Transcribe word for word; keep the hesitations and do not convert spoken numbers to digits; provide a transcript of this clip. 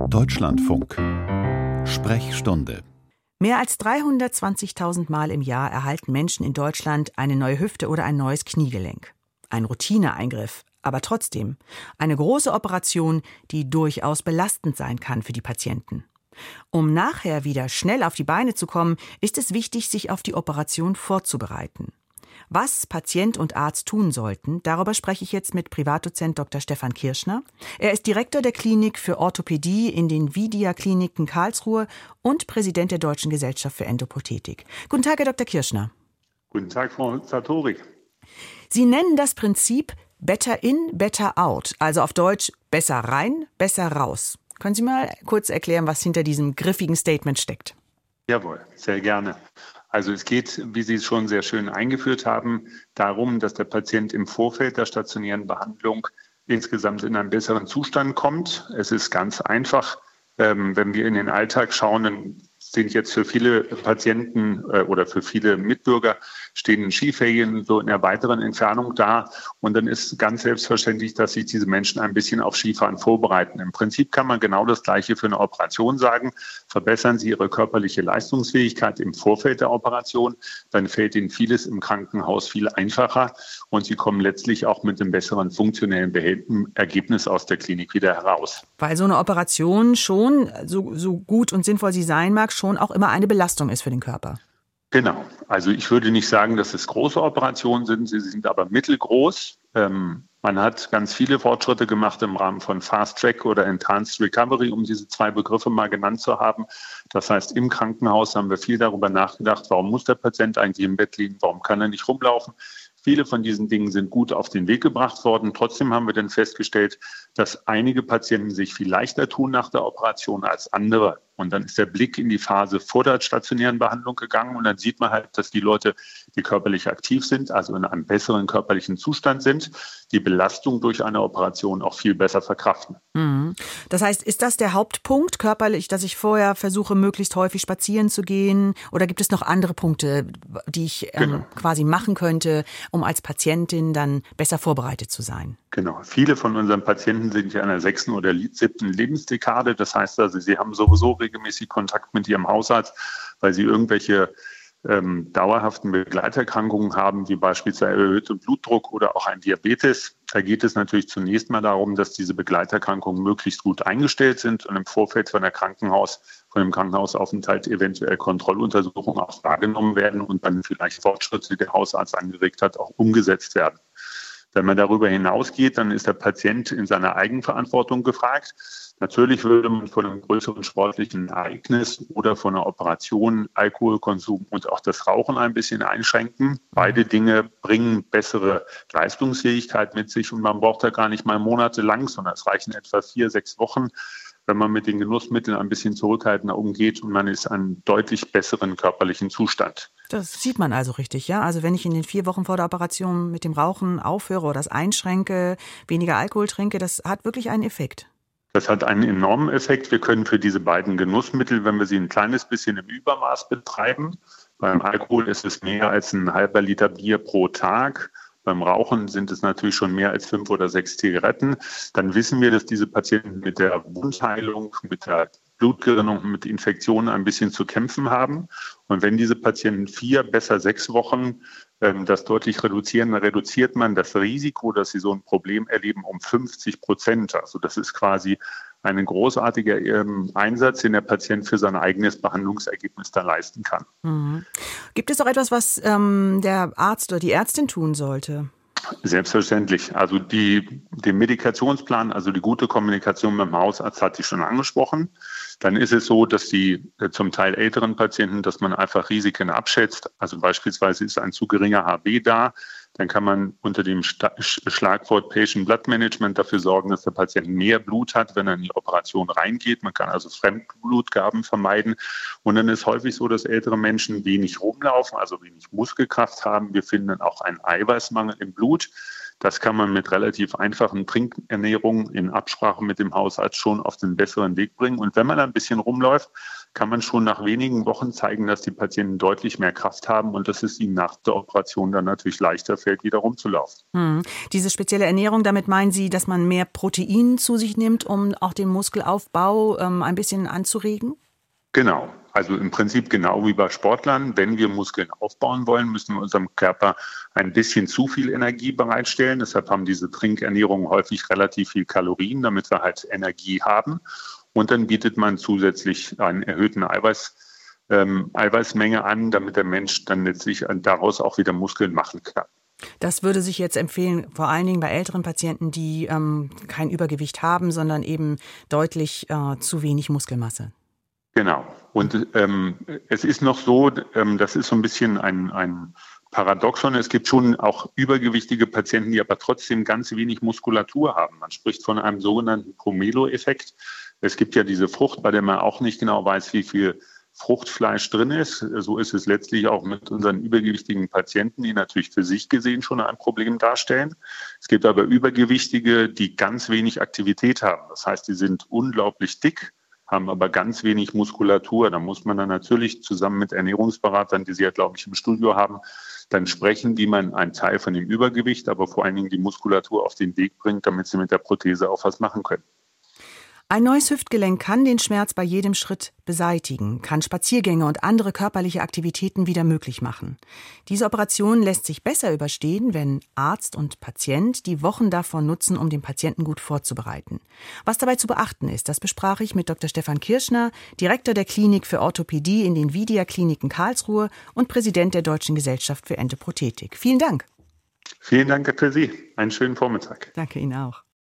Deutschlandfunk. Sprechstunde. Mehr als dreihundertzwanzigtausend Mal im Jahr erhalten Menschen in Deutschland eine neue Hüfte oder ein neues Kniegelenk. Ein Routineeingriff, aber trotzdem eine große Operation, die durchaus belastend sein kann für die Patienten. Um nachher wieder schnell auf die Beine zu kommen, ist es wichtig, sich auf die Operation vorzubereiten. Was Patient und Arzt tun sollten, darüber spreche ich jetzt mit Privatdozent Doktor Stefan Kirschner. Er ist Direktor der Klinik für Orthopädie in den Vidia-Kliniken Karlsruhe und Präsident der Deutschen Gesellschaft für Endoprothetik. Guten Tag, Herr Doktor Kirschner. Guten Tag, Frau Sartori. Sie nennen das Prinzip Better in, Better out, also auf Deutsch besser rein, besser raus. Können Sie mal kurz erklären, was hinter diesem griffigen Statement steckt? Jawohl, sehr gerne. Also es geht, wie Sie es schon sehr schön eingeführt haben, darum, dass der Patient im Vorfeld der stationären Behandlung insgesamt in einen besseren Zustand kommt. Es ist ganz einfach, ähm, wenn wir in den Alltag schauen, dann sind jetzt für viele Patienten äh, oder für viele Mitbürger stehen Skiferien so in der weiteren Entfernung da. Und dann ist ganz selbstverständlich, dass sich diese Menschen ein bisschen auf Skifahren vorbereiten. Im Prinzip kann man genau das Gleiche für eine Operation sagen. Verbessern Sie Ihre körperliche Leistungsfähigkeit im Vorfeld der Operation, dann fällt Ihnen vieles im Krankenhaus viel einfacher und Sie kommen letztlich auch mit einem besseren funktionellen Ergebnis aus der Klinik wieder heraus. Weil so eine Operation schon, so, so gut und sinnvoll sie sein mag, schon auch immer eine Belastung ist für den Körper. Genau. Also ich würde nicht sagen, dass es große Operationen sind. Sie sind aber mittelgroß. Ähm, man hat ganz viele Fortschritte gemacht im Rahmen von Fast Track oder Enhanced Recovery, um diese zwei Begriffe mal genannt zu haben. Das heißt, im Krankenhaus haben wir viel darüber nachgedacht, warum muss der Patient eigentlich im Bett liegen, warum kann er nicht rumlaufen. Viele von diesen Dingen sind gut auf den Weg gebracht worden. Trotzdem haben wir dann festgestellt, dass einige Patienten sich viel leichter tun nach der Operation als andere. Und dann ist der Blick in die Phase vor der stationären Behandlung gegangen und dann sieht man halt, dass die Leute, die körperlich aktiv sind, also in einem besseren körperlichen Zustand sind, die Belastung durch eine Operation auch viel besser verkraften. Mhm. Das heißt, ist das der Hauptpunkt körperlich, dass ich vorher versuche, möglichst häufig spazieren zu gehen? Oder gibt es noch andere Punkte, die ich ähm, genau. quasi machen könnte, um als Patientin dann besser vorbereitet zu sein? Genau. Viele von unseren Patienten sind ja in der sechsten oder siebten Lebensdekade. Das heißt also, sie haben sowieso regelmäßig Kontakt mit ihrem Hausarzt, weil sie irgendwelche ähm, dauerhaften Begleiterkrankungen haben, wie beispielsweise erhöhter Blutdruck oder auch ein Diabetes. Da geht es natürlich zunächst mal darum, dass diese Begleiterkrankungen möglichst gut eingestellt sind und im Vorfeld von der Krankenhaus, von dem Krankenhausaufenthalt eventuell Kontrolluntersuchungen auch wahrgenommen werden und dann vielleicht Fortschritte, die der Hausarzt angeregt hat, auch umgesetzt werden. Wenn man darüber hinausgeht, dann ist der Patient in seiner Eigenverantwortung gefragt. Natürlich würde man von einem größeren sportlichen Ereignis oder von einer Operation Alkoholkonsum und auch das Rauchen ein bisschen einschränken. Beide Dinge bringen bessere Leistungsfähigkeit mit sich und man braucht da gar nicht mal monatelang, sondern es reichen etwa vier, sechs Wochen, wenn man mit den Genussmitteln ein bisschen zurückhaltender umgeht und man ist in einem deutlich besseren körperlichen Zustand. Das sieht man also richtig, ja? Also wenn ich in den vier Wochen vor der Operation mit dem Rauchen aufhöre oder das einschränke, weniger Alkohol trinke, das hat wirklich einen Effekt. Das hat einen enormen Effekt. Wir können für diese beiden Genussmittel, wenn wir sie ein kleines bisschen im Übermaß betreiben, beim Alkohol ist es mehr als ein halber Liter Bier pro Tag. Beim Rauchen sind es natürlich schon mehr als fünf oder sechs Zigaretten. Dann wissen wir, dass diese Patienten mit der Wundheilung, mit der Blutgerinnung, mit Infektionen ein bisschen zu kämpfen haben. Und wenn diese Patienten vier, besser sechs Wochen ähm, das deutlich reduzieren, dann reduziert man das Risiko, dass sie so ein Problem erleben, um fünfzig Prozent. Also das ist quasi ein großartiger ähm, Einsatz, den der Patient für sein eigenes Behandlungsergebnis dann leisten kann. Mhm. Gibt es auch etwas, was ähm, der Arzt oder die Ärztin tun sollte? Selbstverständlich. Also die, den Medikationsplan, also die gute Kommunikation mit dem Hausarzt hatte ich schon angesprochen. Dann ist es so, dass die äh, zum Teil älteren Patienten, dass man einfach Risiken abschätzt. Also beispielsweise ist ein zu geringer H B da. Dann kann man unter dem Sta- Schlagwort Patient Blood Management dafür sorgen, dass der Patient mehr Blut hat, wenn er in die Operation reingeht. Man kann also Fremdblutgaben vermeiden. Und dann ist häufig so, dass ältere Menschen wenig rumlaufen, also wenig Muskelkraft haben. Wir finden dann auch einen Eiweißmangel im Blut. Das kann man mit relativ einfachen Trinkernährung in Absprache mit dem Hausarzt schon auf den besseren Weg bringen. Und wenn man ein bisschen rumläuft, kann man schon nach wenigen Wochen zeigen, dass die Patienten deutlich mehr Kraft haben und dass es ihnen nach der Operation dann natürlich leichter fällt, wieder rumzulaufen. Hm. Diese spezielle Ernährung, damit meinen Sie, dass man mehr Protein zu sich nimmt, um auch den Muskelaufbau ähm, ein bisschen anzuregen? Genau. Also im Prinzip genau wie bei Sportlern. Wenn wir Muskeln aufbauen wollen, müssen wir unserem Körper ein bisschen zu viel Energie bereitstellen. Deshalb haben diese Trinkernährungen häufig relativ viel Kalorien, damit wir halt Energie haben. Und dann bietet man zusätzlich einen erhöhten Eiweiß, ähm, Eiweißmenge an, damit der Mensch dann letztlich daraus auch wieder Muskeln machen kann. Das würde sich jetzt empfehlen, vor allen Dingen bei älteren Patienten, die ähm, kein Übergewicht haben, sondern eben deutlich äh, zu wenig Muskelmasse. Genau. Und ähm, es ist noch so, ähm, das ist so ein bisschen ein, ein Paradoxon. Es gibt schon auch übergewichtige Patienten, die aber trotzdem ganz wenig Muskulatur haben. Man spricht von einem sogenannten Pomelo-Effekt. Es gibt ja diese Frucht, bei der man auch nicht genau weiß, wie viel Fruchtfleisch drin ist. So ist es letztlich auch mit unseren übergewichtigen Patienten, die natürlich für sich gesehen schon ein Problem darstellen. Es gibt aber Übergewichtige, die ganz wenig Aktivität haben. Das heißt, die sind unglaublich dick, haben aber ganz wenig Muskulatur. Da muss man dann natürlich zusammen mit Ernährungsberatern, die Sie ja, glaube ich, im Studio haben, dann sprechen, wie man einen Teil von dem Übergewicht, aber vor allen Dingen die Muskulatur auf den Weg bringt, damit sie mit der Prothese auch was machen können. Ein neues Hüftgelenk kann den Schmerz bei jedem Schritt beseitigen, kann Spaziergänge und andere körperliche Aktivitäten wieder möglich machen. Diese Operation lässt sich besser überstehen, wenn Arzt und Patient die Wochen davon nutzen, um den Patienten gut vorzubereiten. Was dabei zu beachten ist, das besprach ich mit Doktor Stefan Kirschner, Direktor der Klinik für Orthopädie in den Vidia-Kliniken Karlsruhe und Präsident der Deutschen Gesellschaft für Endoprothetik. Vielen Dank. Vielen Dank für Sie. Einen schönen Vormittag. Danke Ihnen auch.